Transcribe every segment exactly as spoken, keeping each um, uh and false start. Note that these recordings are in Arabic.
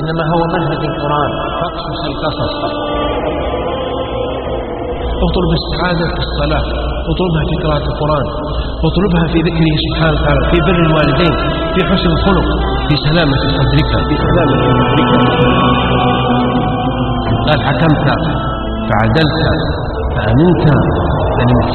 إنما هو منهج القرآن، فاقصص القصص. اطلب السعادة في الصلاة، اطلبها في قراءة القرآن، اطلبها في ذكره سبحانه وتعالى، في بر الوالدين، في حسن الخلق، في سلامة صدرك، في سلامة صدرك. قال حكمت فعدلت فأمنت فنمت.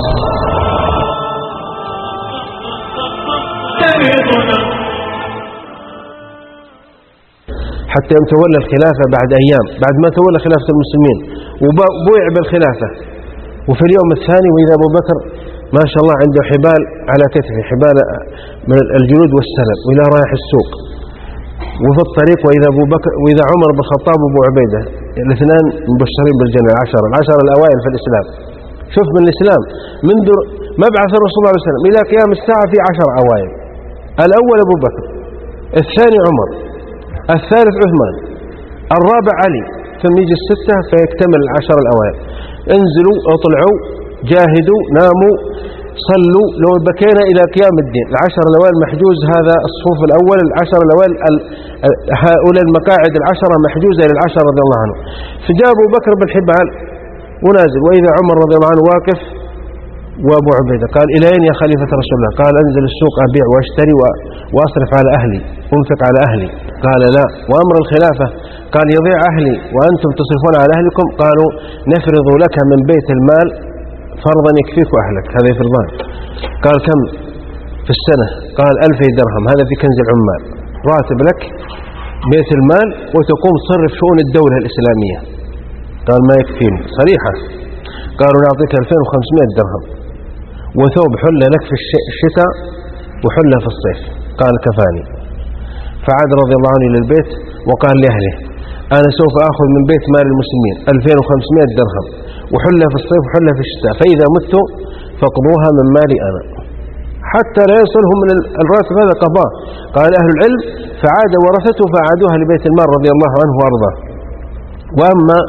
حتى يوم تولى الخلافة بعد أيام، بعد ما تولى خلافة المسلمين وبويع بالخلافة. وفي اليوم الثاني وإذا أبو بكر ما شاء الله عنده حبال على كتفه، حبال من الجلود والسلم، وإلى رايح السوق. وفي الطريق وإذا أبو بكر وإذا عمر بن الخطاب وأبو عبيدة، الاثنان مبشرين بالجنة، العشرة العشرة الأوائل في الإسلام. شوف من الإسلام منذ مبعث الرسول صلى الله عليه وسلم إلى قيام الساعة في عشر أوائل. الأول أبو بكر، الثاني عمر، الثالث عثمان، الرابع علي، ثم يجي الستة فيكتمل العشر الأوائل. انزلوا اطلعوا جاهدوا ناموا صلوا، لو بكينا إلى قيام الدين. العشر الأوائل محجوز، هذا الصفوف الأول، العشر الأوائل هؤلاء المقاعد العشرة محجوزة للعشر رضي الله عنه. فجاء أبو بكر بالحبال ونازل، وإذا عمر رضي الله عنه واقف وأبو عبيدة. قال إلى أين يا خليفة رسول الله؟ قال أنزل السوق أبيع واشتري وأصرف على أهلي، أنفق على أهلي. قال لا. وأمر الخلافة؟ قال يضيع أهلي وأنتم تصرفون على أهلكم. قالوا نفرض لك من بيت المال فرضا يكفيك أهلك، هذا يفرضان. قال كم في السنة؟ قال ألف درهم، هذا في كنز العمال، راتب لك بيت المال وتقوم تصرف شؤون الدولة الإسلامية. قال ما يكفيني، صريحة. قالوا نعطيك ألفين وخمسمائة درهم وثوب حلة لك في الشتاء وحلة في الصيف. قال كفاني. فعاد رضي الله عنه إلى البيت وقال لأهله أنا سوف أخذ من بيت مال المسلمين ألفين وخمسمائة درهم وحلة في الصيف وحلة في الشتاء، فإذا مت فاقضوها من مالي أنا، حتى لا يصلهم من الراتب هذا قضاء. قال أهل العلم فعاد ورثته فعادوها لبيت المال رضي الله عنه وأرضاه. وأما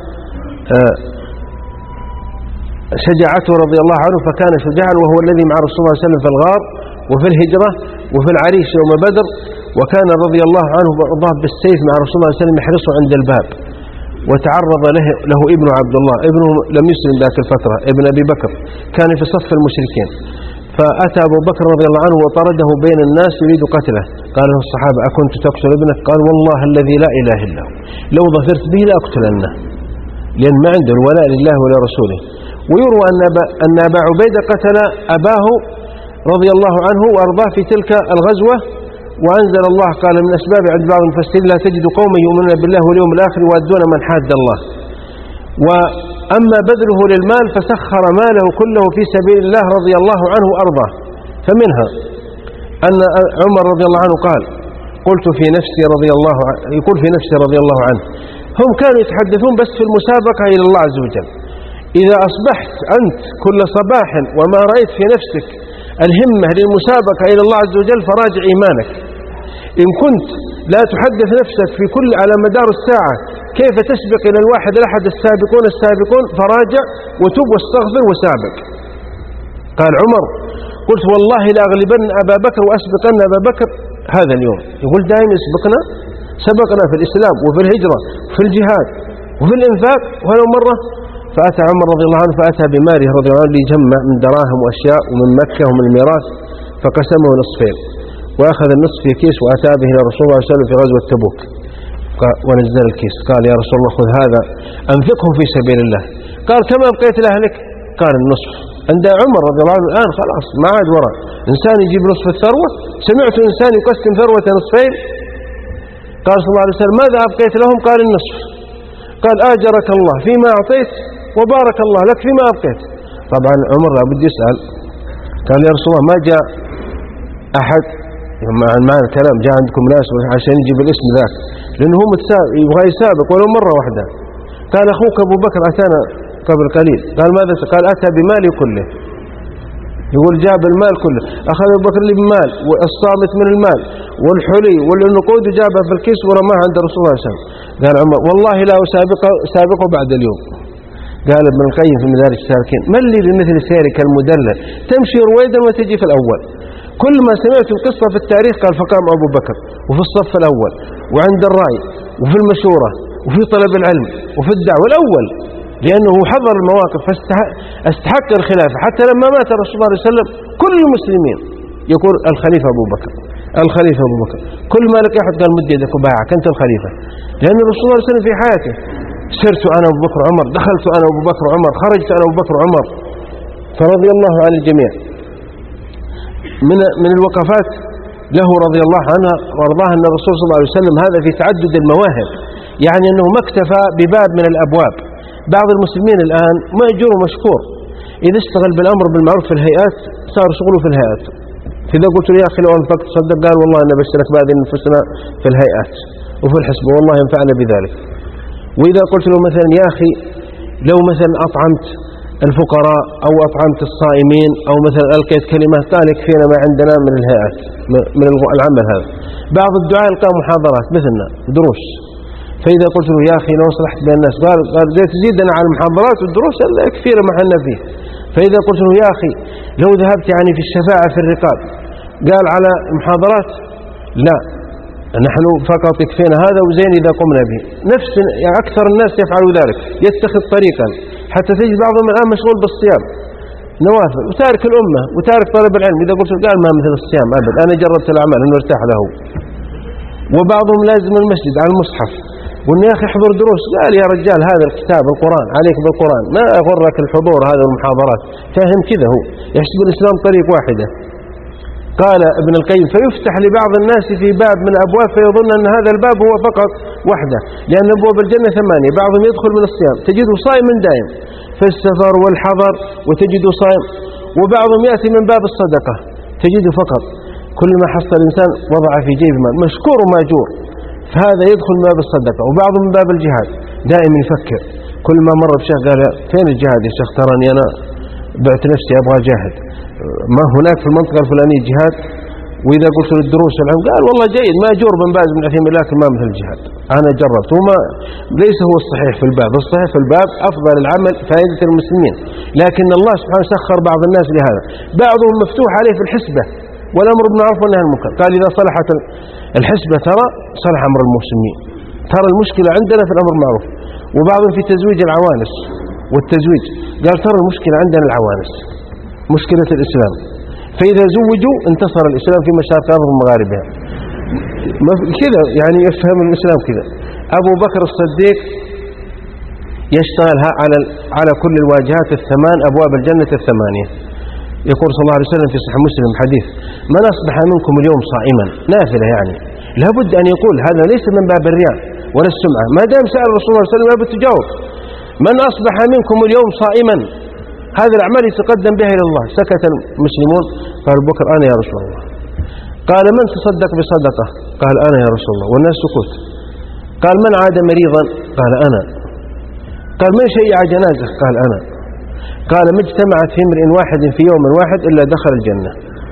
شجاعته رضي الله عنه فكان شجاعا، وهو الذي مع رسول الله صلى الله عليه وسلم في الغار وفي الهجرة وفي العريش يوم بدر. وكان رضي الله عنه وأرضاه بالسيف مع رسول الله صلى الله عليه وسلم يحرسه عند الباب. وتعرض له, له ابن عبد الله، ابنه لم يسلم ذاك الفترة، ابن أبي بكر كان في صف المشركين. فأتى أبو بكر رضي الله عنه وطرده بين الناس يريد قتله. قال له الصحابة أكنت تقتل ابنك؟ قال والله الذي لا إله إلا هو لو ظفرت به لأقتلنه، لأن ما عنده الولاء لله ولا رسوله. ويروى أن أبا عبيدة قتل أباه رضي الله عنه وأرضاه في تلك الغزوة. وأنزل الله قال من أسباب عند بعض المفسرين لا تجد قوما يؤمنون بالله واليوم الآخر يوادون من حاد الله. وأما بذله للمال فسخر ماله كله في سبيل الله رضي الله عنه وأرضاه. فمنها أن عمر رضي الله عنه قال قلت في نفسي رضي الله عنه، يقول في نفسي رضي الله عنه هم كانوا يتحدثون بس في المسابقة إلى الله عز وجل. إذا أصبحت أنت كل صباح وما رأيت في نفسك الهمة للمسابقة إلى الله عز وجل فراجع إيمانك. إن كنت لا تحدث نفسك في كل على مدار الساعة كيف تسبق إلى الواحد الأحد السابقون السابقون فراجع وتوب واستغفر وسابق. قال عمر قلت والله لأغلبن أبا بكر وأسبقن أبا بكر هذا اليوم. يقول دائما يسبقنا، سبقنا في الإسلام وفي الهجرة وفي الجهاد وفي الإنفاق. وهذا مرة فأتى عمر رضي الله عنه فأتى بماله رضي الله عنه ليجمع من دراهم وأشياء ومن مكة ومن الميراث، فقسمه نصفين وأخذ النصف في كيس وأتى به إلى رسول الله صلى الله عليه وسلم في غزوة تبوك ونزل الكيس. قال يا رسول الله خذ هذا أنفقه في سبيل الله. قال كما أبقيت لأهلك؟ قال النصف. عند عمر رضي الله عنه الآن خلاص ما عاد وراء إنسان يجيب نصف الثروة. سمعت إنسان يقسم ثروة نصفين. قال صلى الله عليه وسلم ماذا أبقيت لهم؟ قال النصف. قال آجرك الله فيما أعطيت وبارك الله لك فيما أبقيت. طبعا عمر لابد يسأل. قال يا رسول الله ما جاء أحد مع الكلام جاء عندكم ناس عشان يجيب الاسم ذاك لأنه هو يبغى يسابق ولو مرة واحدة. قال أخوك أبو بكر أتانا قبل قليل. قال ماذا؟ قال أتى بمالي كله. يقول جاب المال كله. أخذ أبو بكر لي بمال والصامت من المال والحلي والنقود جابها في الكيس ورماها عند رسول الله صلى الله عليه وسلم. قال عمر والله لا أسابقه سابقه بعد اليوم. قال ابن القيم في مدارج السالكين من لي بمثل سيرك المدلل تمشي رويدا وتجي في الأول. كل ما سمعت القصة في التاريخ قال فقام أبو بكر وفي الصف الأول وعند الرأي وفي المشورة وفي طلب العلم وفي الدعوة الأول، لأنه حضر المواقف فاستحق الخلافة. حتى لما مات الرسول صلى الله عليه وسلم كل المسلمين يقول الخليفة أبو بكر، الخليفة أبو بكر. كل ما لك أحد قال مد يدك وبايعك أنت الخليفة، لأن الرسول صلى الله عليه وسلم في حياته سرت أنا أبو بكر عمر، دخلت أنا أبو بكر عمر، خرجت أنا أبو بكر عمر، فرضي الله عن الجميع. من من الوقفات له رضي الله عنها وارضاه أن الرسول صلى الله عليه وسلم هذا في تعدد المواهب، يعني أنه ما اكتفى بباب من الأبواب. بعض المسلمين الآن مأجور ومشكور، إذا اشتغل بالأمر بالمعروف في الهيئات صار شغله في الهيئات. فإذا قلت له يا أخي لو أنفقت صدق، قال والله أنا بشترك بعد نفسنا في الهيئات وفي الحسبة والله ينفعنا بذلك. وإذا قلت له مثلا يا أخي لو مثلا أطعمت الفقراء أو أطعمت الصائمين أو مثلا ألقيت كلمة، قال يكفينا ما عندنا من الهيئات من العمل هذا. بعض الدعاء يلقى محاضرات مثلنا دروس، فإذا قلت له يا أخي لو صلحت بين الناس، قال قال تزيدنا على المحاضرات والدروس لا يكفينا ما حنا فيه. فإذا قلت له يا أخي لو ذهبت يعني في الشفاعة في الرقاب، قال على المحاضرات لا نحن فقط يكفينا هذا وزين إذا قمنا به. نفس يعني أكثر الناس يفعلوا ذلك، يتخذ طريقا، حتى تجد بعضهم الآن مشغول بالصيام نوافل وتارك الأمة وتارك طلب العلم. إذا قلت قال ما مثل الصيام أبدا، أنا جربت العمل أنه ارتاح له. وبعضهم لازم المسجد على المصحف، وإن يا أخي احضر دروس، قال يا رجال هذا الكتاب القرآن عليك بالقرآن، ما أغرك الحضور هذا المحاضرات، فاهم كذا هو يحسب الإسلام طريق واحدة. قال ابن القيم فيفتح لبعض الناس في باب من الأبواب فيظن أن هذا الباب هو فقط وحده، لأن أبواب الجنة ثمانية. بعضهم يدخل من الصيام تجده صائم دائم في السفر والحضر وتجده صائم، وبعضهم يأتي من باب الصدقة تجده فقط كل ما حصل الإنسان وضع في جيب مال مشكور وماجور، فهذا يدخل من باب الصدقة. وبعضهم من باب الجهاد دائم يفكر، كل ما مر بشيخ قال فين الجهاد يا شيخ، تراني أنا بعت نفسي أبغى جاهد، ما هناك في المنطقة الفلانية جهاد. وإذا قلت له الدروس العلم قال والله جيد ماجور بن باز بن عثيمين لكن ما مثل الجهاد، أنا جربت وما ليس هو الصحيح في الباب. الصحيح في الباب أفضل العمل فائدة المسلمين، لكن الله سبحانه سخر بعض الناس لهذا. بعضهم مفتوح عليه في الحسبة والأمر بالمعروف والنهي عن المنكر، قال إذا صلحت الحسبة ترى صلح أمر المسلمين، ترى المشكلة عندنا في الأمر بالمعروف. وبعضهم في تزويج العوانس والتزويج، قال ترى المشكلة عندنا العوانس مشكلة الإسلام، فإذا زوجوا انتصر الإسلام في مشارق الأرض ومغاربها. كذا يعني يفهم الإسلام كذا. أبو بكر الصديق يشتغلها على على كل الواجهات الثمان أبواب الجنة الثمانية. يقول صلى الله عليه وسلم في صحيح مسلم حديث من أصبح منكم اليوم صائما نافلة، يعني لابد أن يقول هذا ليس من باب الرياء ولا السمعة. ما دام سأل الرسول صلى الله عليه وسلم لابد تجاوب من أصبح منكم اليوم صائما، هذه الأعمال يتقدم بها إلى الله. سكت المسلمون، قال بكر أنا يا رسول الله. قال من تصدق بصدقة؟ قال أنا يا رسول الله، والناس سكوت. قال من عاد مريضا؟ قال أنا. قال من شيع جنازة؟ قال أنا. قال ما اجتمعت في امرئ واحد في يوم واحد إلا دخل الجنة.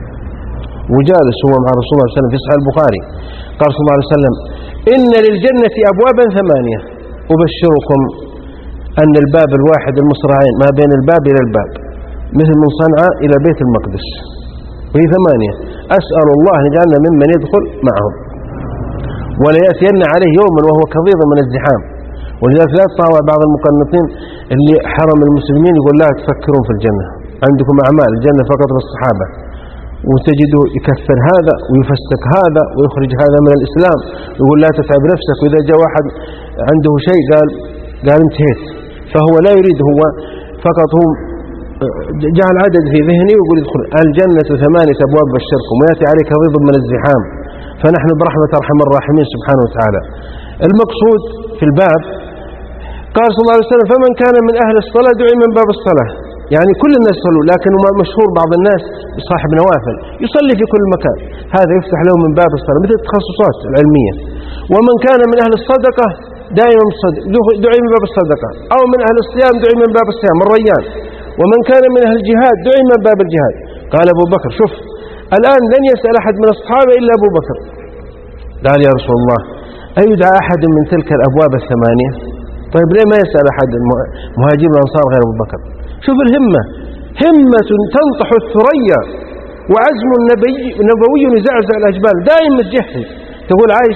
وجالس هو مع رسول الله صلى الله عليه وسلم في صحيح البخاري، قال صلى الله عليه وسلم إن للجنة أبوابا ثمانية أبشركم أن الباب الواحد المصراعين ما بين الباب إلى الباب مثل من صنعاء إلى بيت المقدس، وهي ثمانية. أسأل الله أن يجعلنا ممن يدخل معهم. ولا يأتين عليه يوم وهو كظيظ من الزحام. ولذلك لا تطاوع بعض المقنطين اللي حرم المسلمين يقول لا تفكرون في الجنة، عندكم أعمال الجنة فقط للصحابة، وتجده يكفر هذا ويفسق هذا ويخرج هذا من الإسلام ويقول لا تتعب نفسك. وإذا جاء واحد عنده شيء قال قال انتهيت، فهو لا يريد، هو فقط هم جعل عدد في ذهنه ويقول يدخل الجنة ثمانية أبواب بشركم ويأتي عليك ضد من الزحام، فنحن برحمة أرحم الراحمين سبحانه وتعالى. المقصود في الباب قال صلى الله عليه وسلم فمن كان من أهل الصلاة دعي من باب الصلاة، يعني كل الناس يصلوا، لكن مشهور بعض الناس صاحب نوافل يصلي في كل مكان، هذا يفتح له من باب الصلاة مثل التخصصات العلمية. ومن كان من أهل الصدقة دائما دعي من باب الصدقة، أو من أهل الصيام دعي من باب الصيام الريان. ومن كان من أهل الجهاد دعي من باب الجهاد. قال أبو بكر شوف الآن لن يسأل أحد من الصحابة إلا أبو بكر. قال يا رسول الله أيدعى أحد من تلك الأبواب الثمانية؟ طيب ليه ما يسأل أحد المهاجرين والأنصار غير أبو بكر؟ شوف الهمة، همة تنطح الثريا وعزم النبي نبوي يزعزع الأجبال، دائما متجهز. تقول عائشة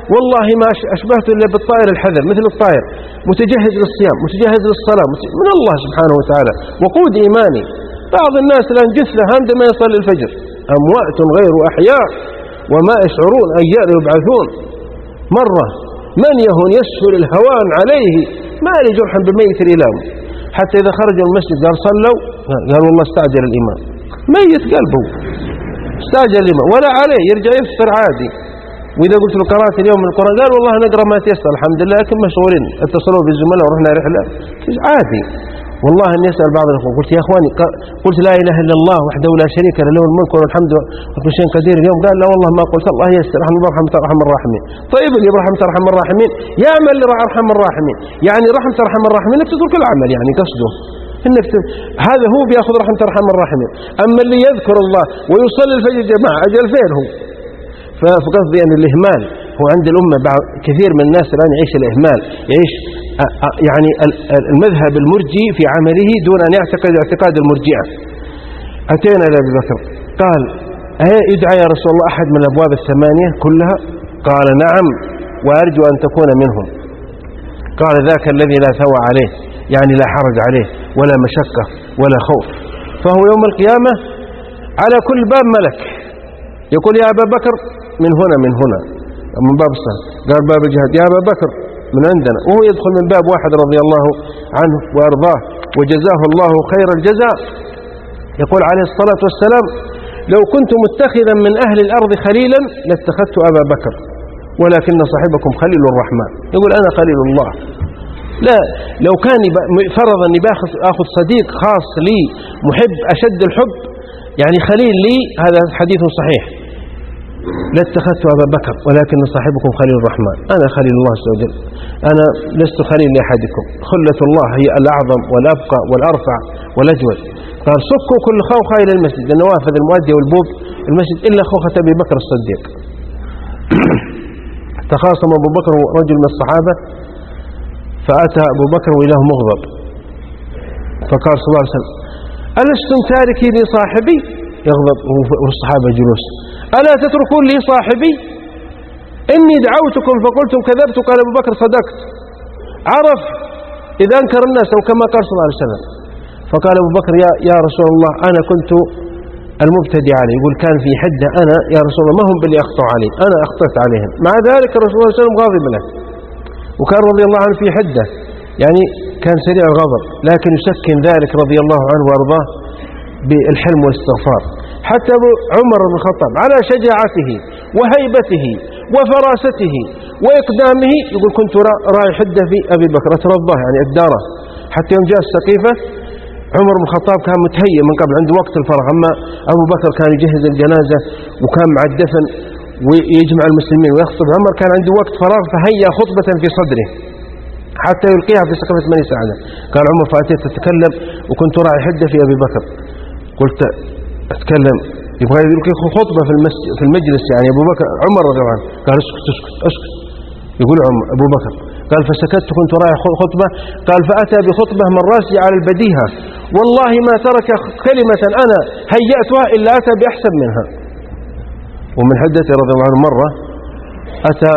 والله ما أشبهت إلا بالطائر الحذر، مثل الطائر متجهز للصيام متجهز للصلاة من الله سبحانه وتعالى وقود إيماني. بعض الناس الآن جثة عندما يصلي الفجر، أموات غير أحياء وما يشعرون أيان يبعثون. مرة من يهون يسهل الهوان عليه ما لي جرحا بميت الإلام، حتى إذا خرجوا من المسجد قال صلوا، قال والله استعجل الإمام، ميت قلبه استعجل الإمام ولا عليه، يرجع يفطر عادي. وإذا قلت له قرأت اليوم من القرآن قال والله نقرأ ما تيسر الحمد لله لكن مشغولين، اتصلوا بالزملاء ورحنا رحلة عادي. والله أن يسأل بعض الأخوة قلت يا أخواني قلت لا إله إلا الله وحده لا شريك له له الملك والحمد وكل شيء قدير اليوم، قال لا والله ما قلت الله يسر رحمة الله رحمة أرحم الراحمين. طيب اللي برحمة أرحم الراحمين يعمل لأرحم الراحمين، يعني رحمة أرحم الراحمين انك تترك العمل، يعني قصده انك ت... هذا هو بياخذ رحمة أرحم الراحمين. أما اللي يذكر الله ويصلي الفجر جماعة أجل فين هو؟ فقصدي أن الإهمال هو عند الأمة، بعض كثير من الناس الآن يعيش الإهمال، يعيش يعني المذهب المرجي في عمله دون أن يعتقد اعتقاد المرجئة. أتينا إلى أبي بكر قال يدعى يا رسول الله أحد من الأبواب الثمانية كلها؟ قال نعم وأرجو أن تكون منهم. قال ذاك الذي لا ثوى عليه، يعني لا حرج عليه ولا مشقة ولا خوف، فهو يوم القيامة على كل باب ملك يقول يا أبا بكر من هنا من هنا من باب الصلاة، قال باب الجهاد يا أبا بكر من عندنا، وهو يدخل من باب واحد رضي الله عنه وأرضاه وجزاه الله خير الجزاء. يقول عليه الصلاة والسلام لو كنت متخذا من أهل الأرض خليلا لاتخذت أبا بكر ولكن صاحبكم خليل الرحمن. يقول أنا خليل الله. لا لو كان فرض أني أخذ صديق خاص لي محب أشد الحب يعني خليل لي، هذا حديث صحيح، لاتخذت أبا بكر ولكن صاحبكم خليل الرحمن. أنا خليل الله عز وجل، أنا لست خليل لأحدكم، خلة الله هي الأعظم والأبقى والأرفع والأجود. قال صكوا كل خوخة إلى المسجد، النوافذ المؤدية والبوب المسجد إلا خوخة أبي بكر الصديق. تخاصم أبو بكر رجل من الصحابة فأتى أبو بكر وإله مغضب، فقال صلى الله عليه وسلم ألستم تاركي لي صاحبي؟ يغضب والصحابة جلوس، ألا تتركون لي صاحبي؟ إني دعوتكم فقلتم كذبت. قال أبو بكر صدقت، عرف إذا أنكر الناس أو كما قال صلى الله عليه وسلم. فقال أبو بكر يا, يا رسول الله أنا كنت المبتدع عليه، يقول كان في حدة أنا يا رسول الله ما هم باللي أخطأ علي، أنا أخطأت عليهم. مع ذلك الرسول صلى الله عليه وسلم غاضب له، وكان رضي الله عنه في حدة يعني كان سريع الغضب، لكن يسكن ذلك رضي الله عنه وأرضاه بالحلم والاستغفار. حتى عمر بن الخطاب على شجاعته وهيبته وفراسته وإقدامه يقول كنت راعي حدة في أبي بكر أترضاه يعني أداره. حتى يوم جاء السقيفة عمر بن الخطاب كان متهيئ من قبل عنده وقت الفرغ، أما أبو بكر كان يجهز الجنازة وكان مع الدفن ويجمع المسلمين ويخطب. عمر كان عنده وقت فراغ فهيأ خطبة في صدره حتى يلقيها في سقيفة بني ساعدة. قال عمر فأتيت تتكلم وكنت راعي حدة في أبي بكر، قلت أتكلم يبغى يلقي خطبة في المسجد في المجلس يعني أبو بكر عمر رضي الله عنه. قال اسكت اسكت اسكت. يقول عمر أبو بكر قال فسكت كنت راعي خطبة. قال فأتى بخطبة من راسي على البديهة والله ما ترك كلمة أنا هيأتها إلا أتى بأحسن منها. ومن حدته رضي الله عنه مرة أتى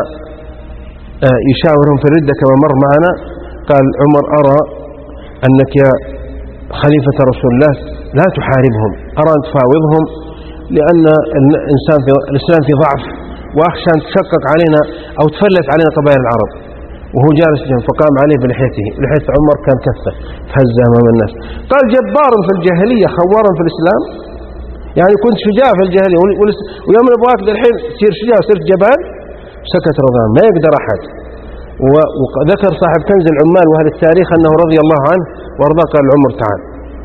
يشاورهم في الردة كما مر معنا. قال عمر أرى أنك يا خليفة رسول الله لا تحاربهم، أرى أن تفاوضهم لأن الإنسان في الإسلام في ضعف وأخشى أن تشقق علينا أو تفلت علينا قبائل العرب. وهو جالس جنب فقام عليه بلحيته، لحية عمر كان كفة فهز أمام الناس. قال جبارا في الجاهلية خوارا في الإسلام، يعني كنت شجاع في الجاهلية ويوم نبغاك الحين تصير شجاع صرت جبان. سكت رضي الله عنه ما يقدر أحد. وذكر صاحب كنز العمال وأهل التاريخ أنه رضي الله عنه وارضاه قال عمر تعال،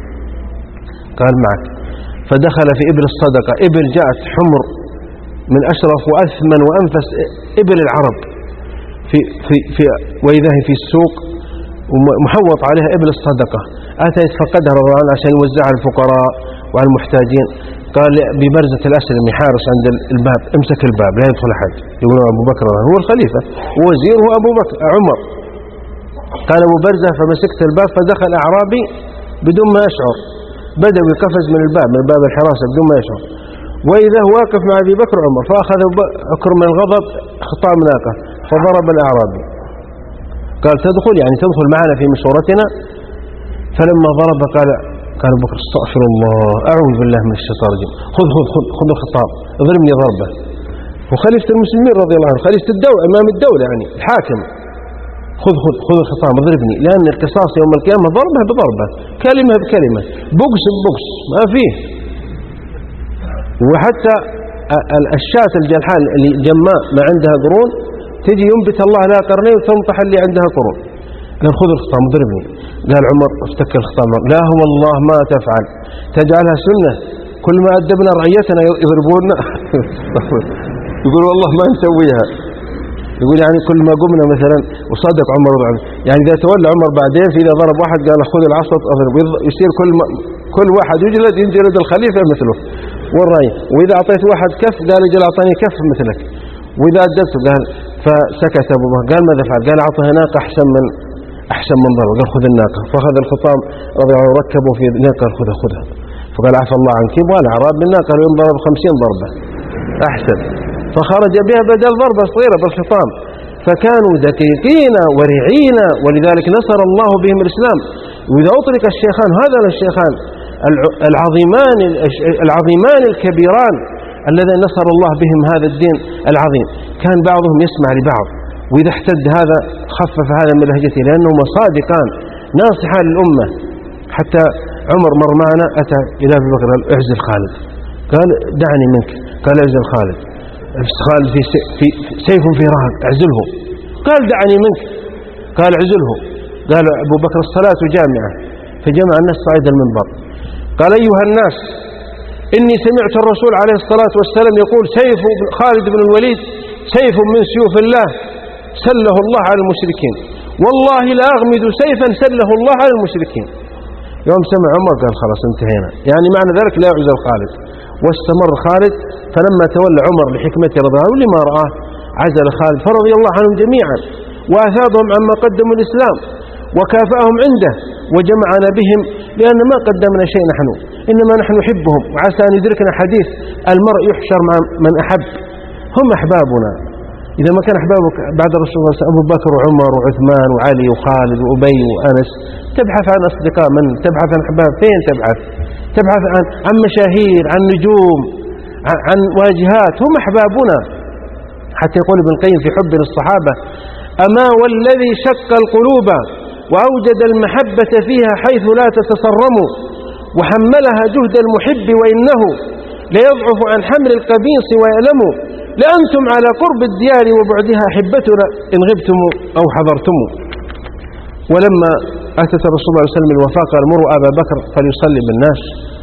قال معك. فدخل في إبل الصدقة، إبل جاءت حمر من أشرف وأثمن وأنفس إبل العرب في في في وإذا هي في السوق ومحوط عليها إبل الصدقة. أتى يتفقدها رضي الله عنه عشان يوزعها على الفقراء وعلى المحتاجين. قال ببرزة الأسلمي حارس عند الباب امسك الباب لا يدخل أحد. يقول أبو بكر هو الخليفة ووزيره أبو بكر عمر. قال أبو برزة فمسكت الباب فدخل أعرابي بدون ما يشعر، بدأ يقفز من الباب من باب الحراسة بدون ما يشعر، وإذا هو واقف مع أبي بكر عمر. فأخذ أبو بكر من الغضب خطام ناقة فضرب الأعرابي قال تدخل يعني تدخل معنا في مشورتنا. فلما ضرب قال قال بكر استغفر الله أعوذ بالله من الشيطان الرجيم خذ خذ خذ خذ الخطاب اضربني ضربة. وخليفة المسلمين رضي الله عنه خليفة الدولة إمام الدولة يعني الحاكم خذ خذ خذ الخطاب اضربني، لأن القصاص يوم القيامة ضربة بضربة كلمة بكلمة بوكس ببوكس ما فيه. وحتى الشاة الجلحاء اللي جماء ما عندها قرون تجي ينبت الله لها قرنين وتنطح اللي عندها قرون. قال خذ الخطام اضربني. قال عمر افتك الخطام لا هو الله ما تفعل تجعلها سنة كل ما أدبنا رعيتنا يضربوننا. يقول والله ما نسويها. يقول يعني كل ما قمنا مثلا وصدق عمر يعني إذا تولى عمر بعدين في إذا ضرب واحد قال خذ العصا اضرب يصير كل ما كل واحد يجلد ينجلد الخليفة مثله والرأي. وإذا أعطيت واحد كف قال اجل أعطاني كف مثلك. وإذا أدبته قال فسكت أبو بكر قال ماذا فعل؟ قال أعطها ناقة أحسن من أحسن من ضرب. قال خذ الناقة. فأخذ الخطام رضي الله عنه ركبه في ناقة قال خذها خذها. فقال عفى الله عنك يبغى الأعراب بالناقة ينضرب خمسين ضربة أحسن. فخرج بها بدل ضربة صغيرة بالخطام. فكانوا دقيقين ورعين ولذلك نصر الله بهم الإسلام. وإذا أطلق الشيخان هذا الشيخان العظيمان العظيمان الكبيران الذين نصر الله بهم هذا الدين العظيم كان بعضهم يسمع لبعض. وإذا احتد هذا خفف هذا من لهجته لأنهما صادقان ناصحان للأمة. حتى عمر مر معنا أتى إلى أبي بكر اعزل خالد. قال دعني منك. قال اعزل خالد. خالد في, في سيف في رهق اعزله. قال دعني منك. قال اعزله. قال أبو بكر الصلاة جامعة. فجمع الناس صعيد المنبر قال أيها الناس إني سمعت الرسول عليه الصلاة والسلام يقول سيف خالد بن الوليد سيف من سيوف الله سله الله على المشركين والله لا أغمد سيفا سله الله على المشركين. يوم سمع عمر قال خلاص انتهينا يعني معنى ذلك لا يعزل خالد. واستمر خالد. فلما تولى عمر لحكمته رضي الله عنه لما رآه عزل خالد فرضي الله عنهم جميعا وأثابهم عما قدموا الإسلام وكافأهم عنده وجمعنا بهم لأن ما قدمنا شيء نحن إنما نحن نحبهم. وعسى أن يدركنا حديث المرء يحشر مع من أحب. هم أحبابنا. إذا ما كان أحبابك بعد رسول الله أبو بكر وعمر وعثمان وعلي وخالد وأبي وأنس تبحث عن أصدقاء من تبحث عن أحباب فين تبحث تبحث عن, عن مشاهير عن نجوم عن, عن واجهات. هم أحبابنا. حتى يقول ابن القيم في حب للصحابة أما والذي شق القلوب وأوجد المحبة فيها حيث لا تتصرم وحملها جهد المحب وإنه ليضعف عن حمل القبيص ويألم لأنتم على قرب الديار وبعدها أحبتنا إن غبتم أو حضرتم. ولما أتت الرسول صلى الله عليه وسلم الوفاة قال مروا أبا بكر فليصلي بالناس.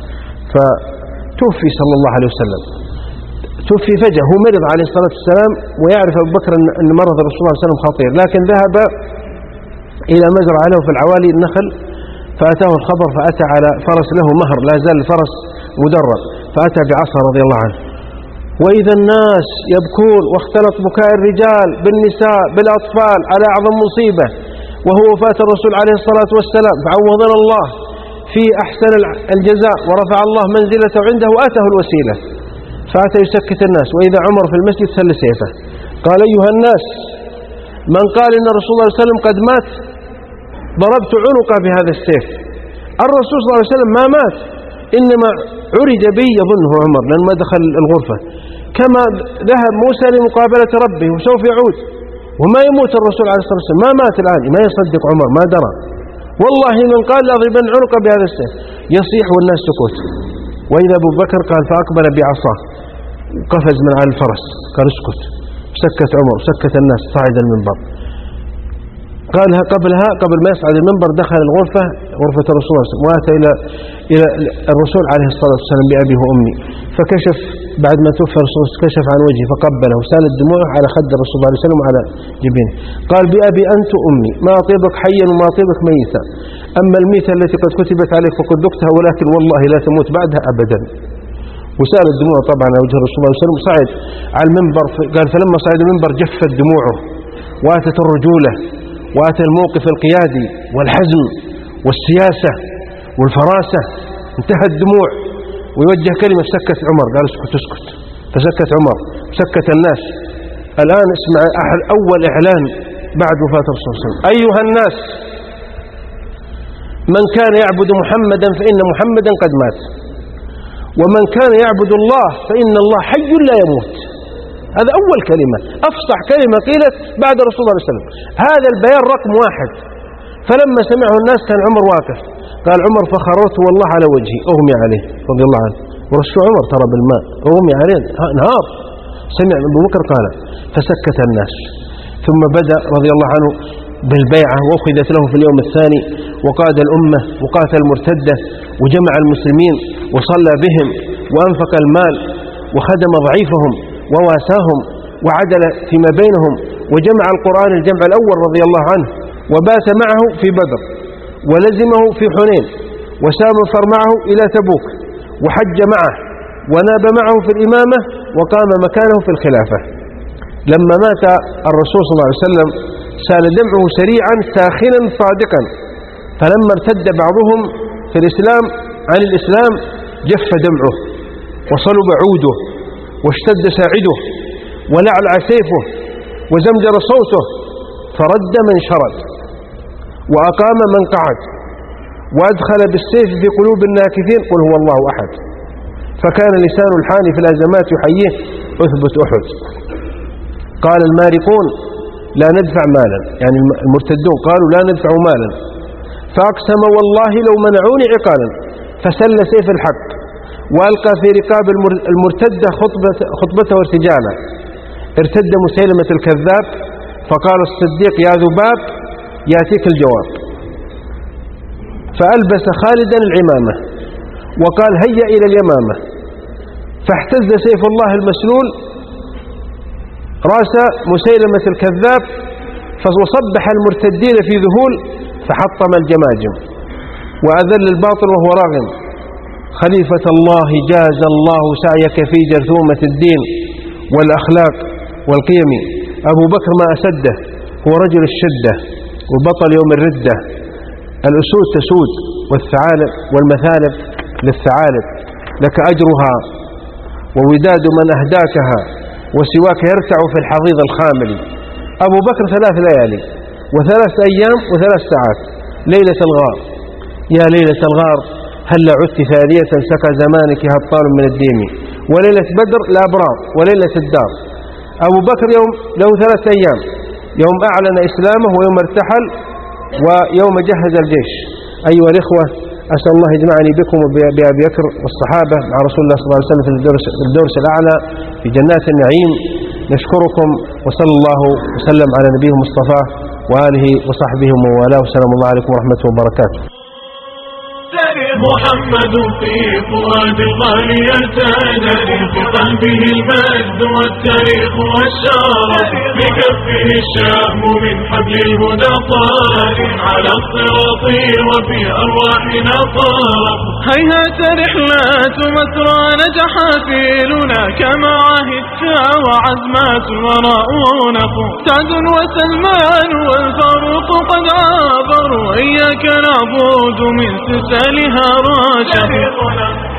فتوفي صلى الله عليه وسلم توفي فجأة. هو مرض عليه الصلاة والسلام ويعرف أبو بكر أن مرض الرسول صلى الله عليه وسلم خطير لكن ذهب إلى مزرعة له في العوالي النخل فأتاه الخبر فأتى على فرس له مهر لا زال الفرس مدرب فأتى بعصا رضي الله عنه. وإذا الناس يبكون واختلط بكاء الرجال بالنساء بالأطفال على أعظم مصيبة وهو وفاة الرسول عليه الصلاة والسلام فعوضنا الله في أحسن الجزاء ورفع الله منزلته عنده وآته الوسيلة. فأتى يسكت الناس وإذا عمر في المسجد سل سيفه قال أيها الناس من قال إن الرسول صلى الله عليه وسلم قد مات ضربت عنقه بهذا السيف. الرسول صلى الله عليه وسلم ما مات إنما عرج به يظنه عمر لأن ما دخل الغرفة كما ذهب موسى لمقابلة ربه وسوف يعود وما يموت الرسول عليه الصلاة والسلام ما مات الآن. ما يصدق عمر ما درى والله من قال لأضربن عنقه بهذا السيف يصيح والناس سكوت. وإذا أبو بكر قال فأقبل بعصاه قفز من على الفرس قال اسكت. سكت عمر سكت الناس صعد المنبر. قالها قبلها قبل ما يصعد المنبر دخل الغرفة غرفة الرسول صلى الله عليه وسلم وأتى إلى إلى الرسول عليه الصلاة والسلام بأبيه وأمي فكشف بعد ما توفى الرسول كشف عن وجهه فقبله وسالت دموعه على خد الرسول صلى الله عليه وسلم وعلى جبينه. قال بأبي أنت أمي ما أطيبك حيا وما أطيبك ميتا أما الميتة التي قد كتبت عليك فقد ذقتها ولكن والله لا تموت بعدها أبدا. وسال الدموع طبعا على وجه الرسول صلى الله عليه وسلم صعد على المنبر قال فلما صعد المنبر جفت دموعه وأتت الرجولة وأتى الموقف القيادي والحزم والسياسة والفراسة انتهى الدموع ويوجه كلمة سكت عمر قال اسكت اسكت فسكت عمر سكت الناس الآن اسمع أول إعلان بعد وفاة الرسول صلى الله عليه وسلم: أيها الناس، من كان يعبد محمدا فإن محمدا قد مات، ومن كان يعبد الله فإن الله حي لا يموت. هذا أول كلمة، أفصح كلمة قيلت بعد رسول الله صلى الله عليه وسلم. هذا البيان رقم واحد. فلما سمعه الناس كان عمر واقف، قال عمر: فخررت والله على وجهي، أغمي عليه رضي الله عنه، ورشوا عمر ترى بالماء، أغمي عليه نهار. سمع أبو بكر قال: فسكت الناس، ثم بدأ رضي الله عنه بالبيعة، وأخذت له في اليوم الثاني، وقاد الأمة وقاتل المرتدة، وجمع المسلمين وصلى بهم، وأنفق المال، وخدم ضعيفهم وواساهم، وعدل فيما بينهم، وجمع القرآن الجمع الأول رضي الله عنه، وبات معه في بدر، ولزمه في حنين، وسافر معه إلى تبوك، وحج معه، وناب معه في الإمامة، وقام مكانه في الخلافة. لما مات الرسول صلى الله عليه وسلم سال دمعه سريعا ساخنا صادقا، فلما ارتد بعضهم في الإسلام عن الإسلام جف دمعه، وصلب عوده، واشتد ساعده، ولعلع سيفه، وزمجر صوته، فرد من شرد، وأقام من قعد، وأدخل بالسيف في قلوب الناكثين: قل هو الله أحد. فكان لسان الحال في الأزمات يحييه: أثبت أحد. قال المارقون: لا ندفع مالا، يعني المرتدون قالوا: لا ندفع مالا. فأقسم: والله لو منعوني عقالا. فسل سيف الحق، وألقى في رقاب المرتدة خطبة خطبته ارتجالا. ارتد مسيلمة الكذاب، فقال الصديق: يا ذباب يأتيك الجواب. فألبس خالدا العمامة، وقال: هيا إلى اليمامة. فاحتز سيف الله المسلول رأس مسيلمة الكذاب، فصبح المرتدين في ذهول، فحطم الجماجم، وأذل الباطل وهو راغم. خليفة الله، جاز الله سعيك في جرثومة الدين والأخلاق والقيم. أبو بكر ما أسده، هو رجل الشدة وبطل يوم الردة. الأسود تسود، والثعالب والمثالب للثعالب، لك أجرها ووداد من أهداكها، وسواك يرتع في الحضيض الخامل. أبو بكر ثلاث ليالي وثلاث أيام وثلاث ساعات. ليلة الغار، يا ليلة الغار هل عدت ثانية سكى زمانك هبطال من الديم. وليلة بدر الأبرار، وليلة الدار. أبو بكر يوم له ثلاث أيام: يوم أعلن إسلامه، ويوم ارتحل، ويوم جهز الجيش. أيها الإخوة، أسأل الله يجمعني بكم وبأبي بكر والصحابة مع رسول الله صلى الله عليه وسلم في الدرس, الدرس الأعلى في جنات النعيم. نشكركم، وصلى الله وسلم على نبيه المصطفى وآله وصحبه ومن والاه، والسلام الله عليكم ورحمة الله وبركاته. محمد في فؤاد الغالي يتجري، في قلبه المجد والتاريخ والشرف، بكفه الشهم من حبل الهدى طارق، على الصراط وفي أرواحنا طارق. هيهات رحلات مسرى نجح فيلنا، كما عهدت وعزمات الوراء نقوم. سعد وسلمان والفاروق قد عابروا، إياك نعبد من سلسلها راشد.